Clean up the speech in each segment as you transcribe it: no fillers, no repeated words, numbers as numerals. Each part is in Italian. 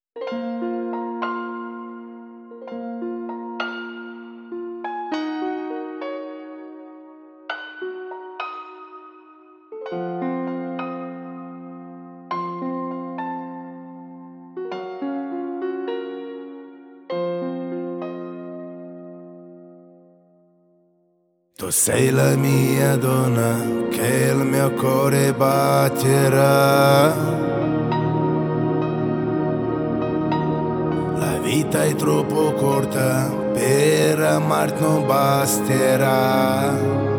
Tu sei la mia donna che il mio cuore batterà. La vita è troppo corta per amarti non basterà.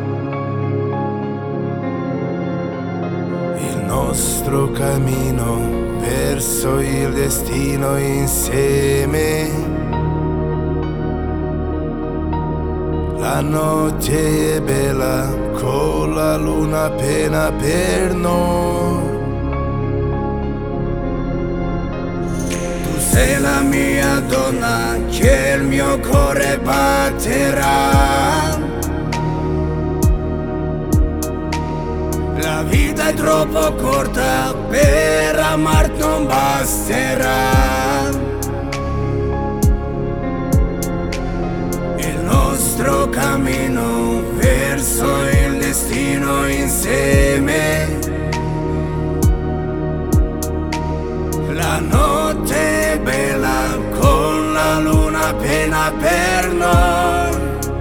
Il nostro cammino verso il destino insieme. La notte è bella con la luna appena per noi. Tu sei la mia donna che il mio cuore batterà. La vita è troppo corta per amarti non basterà. Il cammino verso il destino insieme. La notte è bella con la luna appena per noi.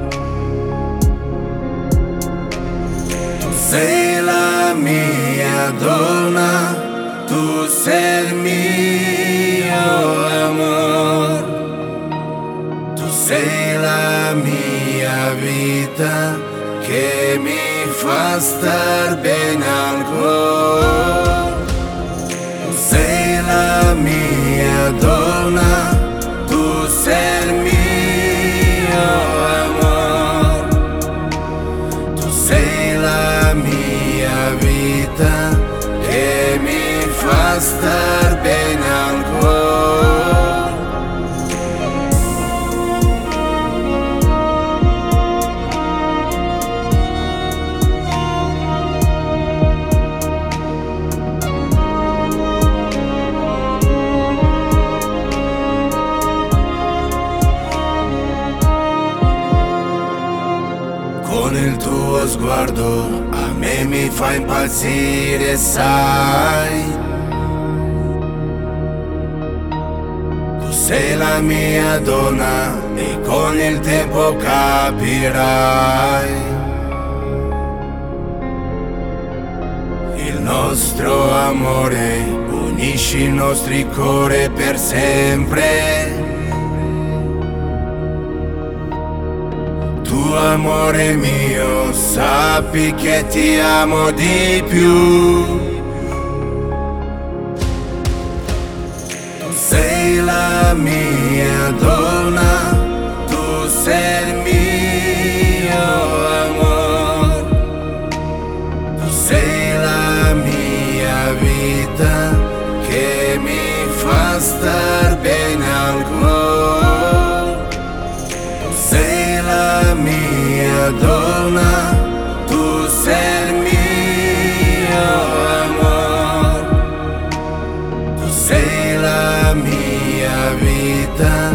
Tu sei la mia donna, tu sei il mio amore. Tu sei la mia vita che mi fa star bene al cuore. Tu sei la mia donna, tu sei il mio amore. Tu sei la mia vita che mi fa star bene al cuore. Con il tuo sguardo a me mi fa impazzire, sai. Tu sei la mia donna e con il tempo capirai. Il nostro amore unisce i nostri cuori per sempre. Tu amore mio, sappi che ti amo di più. Tu sei la mia donna, tu sei il mio amore. Tu sei la mia vita che mi fa star bene al cuore. Tu sei la mia donna, tu sei il mio amore. Tu sei la mia vita